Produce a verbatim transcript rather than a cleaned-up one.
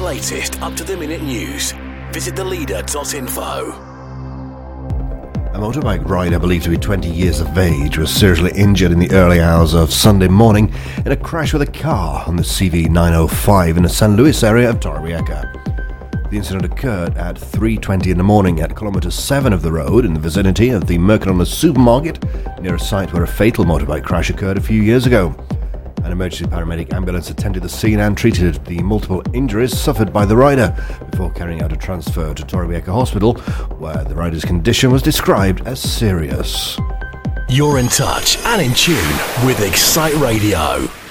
latest up-to-the-minute news, visit the leader dot info. A motorbike rider believed to be twenty years of age was seriously injured in the early hours of Sunday morning in a crash with a car on the C V nine oh five in the San Luis area of Torrevieja. The incident occurred at three twenty in the morning at kilometre seven of the road in the vicinity of the Mercadona supermarket, near a site where a fatal motorbike crash occurred a few years ago. An emergency paramedic ambulance attended the scene and treated the multiple injuries suffered by the rider before carrying out a transfer to Torrevieja Hospital, where the rider's condition was described as serious. You're in touch and in tune with Excite Radio.